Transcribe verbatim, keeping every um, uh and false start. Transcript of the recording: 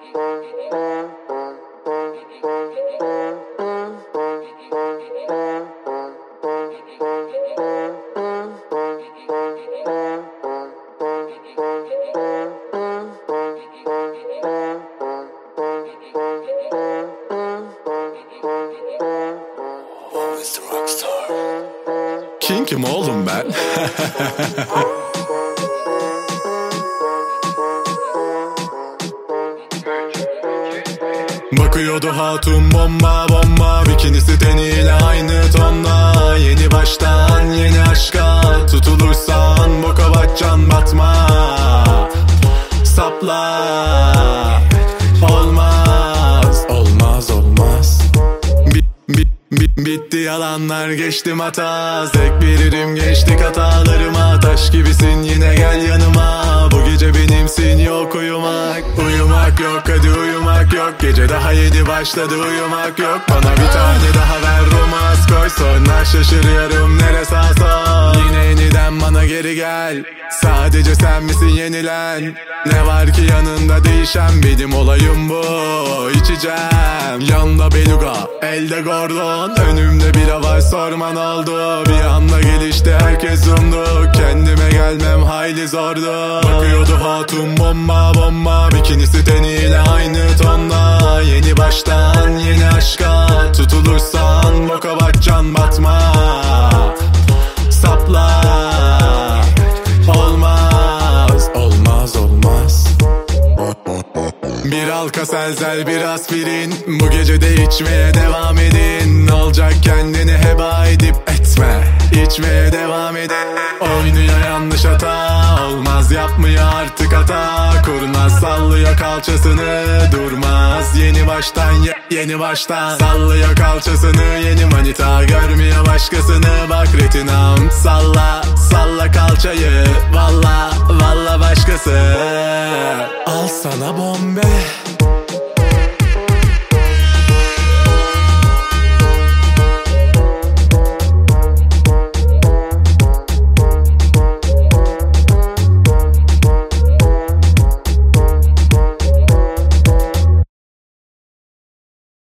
King kim oğlum ben? Bakıyordu hatun bomba bomba, bikinisi teniyle aynı tonda. Yeni baştan yeni aşka tutulursan boka batacaksın, batma. Sapla. Olmaz, olmaz, olmaz. Bit, bit, bit, bitti yalanlar, geçtim hata. Zevk veririm gençlik hatalarıma. Taş gibisin yine gel yanıma. Bu gece benimsin, yok uyumak. Uyumak yok, hadi uyumak yok. Gece daha yeni başladı, uyumak yok. Bana bir tane daha ver romans koy. Sonra şaşırıyorum nere sağ sol. Yine yeniden bana geri gel. Sadece sen misin yenilen? Ne var ki yanında değişen, benim olayım bu. İçeceğim yanında beluga, elde gordon. Önümde bira var, sorman oldu. Bir anda gelişti herkes umdu. Kendime gelmem hayli zordu. Bakıyordu hatun bomba bomba, bikinisi teniyle aynı tonda. Yeni baştan yeni aşka tutulursan boka batacaksın, batma. Sapla. Olmaz, olmaz, olmaz. Bir halka selzel, bir aspirin. Bu gece de içmeye devam edin. Ne olacak, kendini heba edip etme. İçmeye devam edin. Oynuyor yanlış hata. Olmaz, yapmıyor artık hata. Kurnaz sallıyor kalçasını, durmaz. Yeni baştan ye, yeni baştan sallıyor kalçasını. Yeni manita görmüyor başkasını. Bak retinam salla, salla kalçayı. Valla, valla başkası. Al sana bombe.